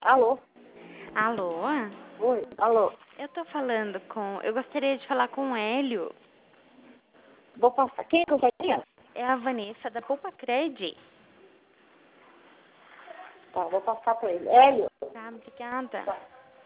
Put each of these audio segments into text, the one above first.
Alô? Alô? Oi, alô. Eu tô falando com... Eu gostaria de falar com o Hélio. Vou passar. Quem que eu queria? É a Vanessa da Poupa Cred. Tá, vou passar pra ele. Hélio? Tá, obrigada. Tá.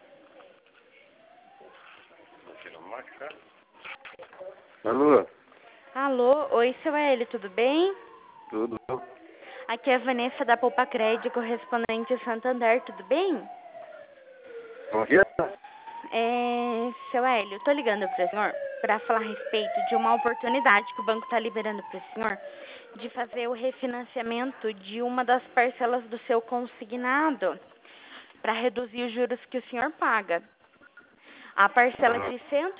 Alô? Alô? Oi, seu Hélio, tudo bem? Tudo? Aqui é a Vanessa da Poupa Cred, correspondente Santander, tudo bem? Bom dia. Seu Hélio, tô ligando pro senhor para falar a respeito de uma oportunidade que o banco tá liberando pro senhor de fazer o refinanciamento de uma das parcelas do seu consignado para reduzir os juros que o senhor paga. A parcela de R$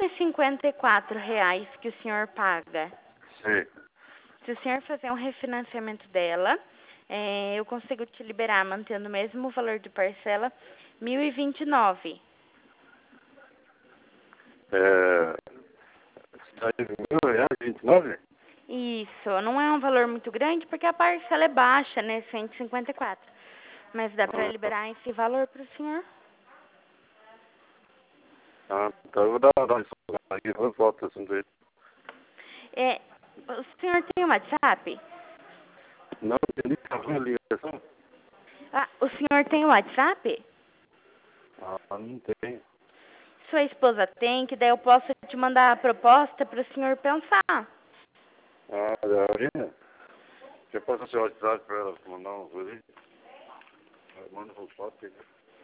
154 que o senhor paga. Sei. Se o senhor fazer um refinanciamento dela, eu consigo te liberar mantendo o mesmo valor de parcela, R$ 1.029. Está de R$1.029? Isso, não é um valor muito grande porque a parcela é baixa, né? 154. Mas dá para liberar esse valor para o senhor? Então eu vou dar uma informação aqui, vou voltar assim dele. O senhor tem o WhatsApp? Não entendi, tá ruim a ligação? Ah, o senhor tem o WhatsApp? Não tem. Sua esposa tem, que daí eu posso te mandar a proposta para o senhor pensar. Arina? Você passa o seu WhatsApp para ela mandar uma coisa aí? Manda uma foto aí.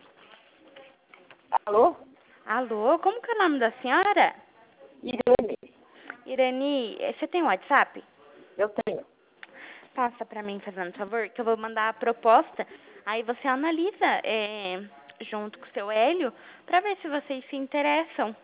Alô? Alô, como que é o nome da senhora? Irene? Irene, você tem o WhatsApp? Eu tenho. Passa para mim, fazendo favor, que eu vou mandar a proposta. Aí você analisa junto com o seu Hélio para ver se vocês se interessam.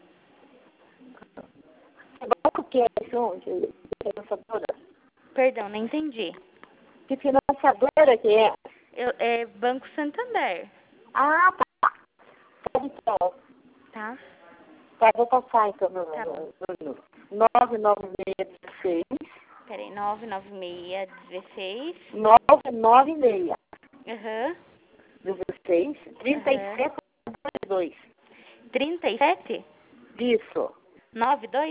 Que banco que é isso? De financiadora? Perdão, não entendi. Que financiadora que é? É Banco Santander, Ah, tá. Tá, então. tá? Tá, vou passar então meu Tá bom. número. 99616 Peraí, 99616. 996 Aham. 16 3722. 37? Isso. 92?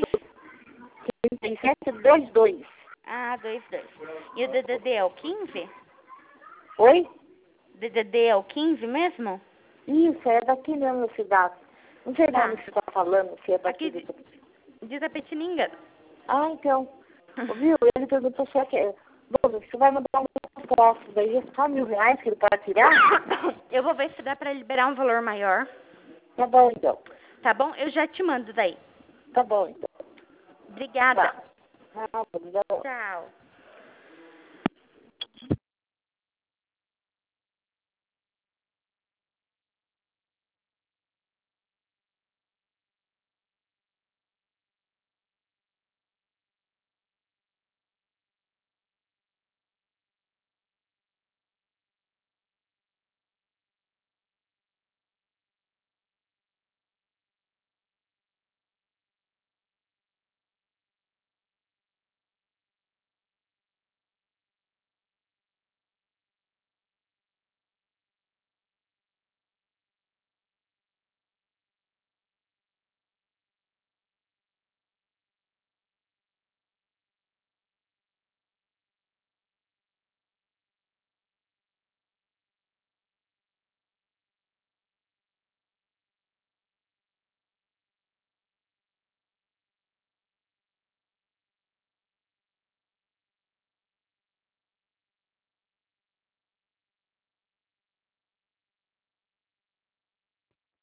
3722. Ah, 22. E o DDD é o 15? Oi? DDD é o 15 mesmo? Isso, é daqui mesmo da cidade. Não sei de Tá. onde você está falando, se é daqui Aqui do... de Tapetininga. Ah, então. Viu? Ele perguntou se é que... Bom, você vai mandar um posto daí, só R$ 1.000 que ele pode tirar? Eu vou ver se dá pra liberar um valor maior. Tá bom, então. Tá bom? Eu já te mando daí. Tá bom, então. Obrigada. Tá. Ah, obrigado. Tchau.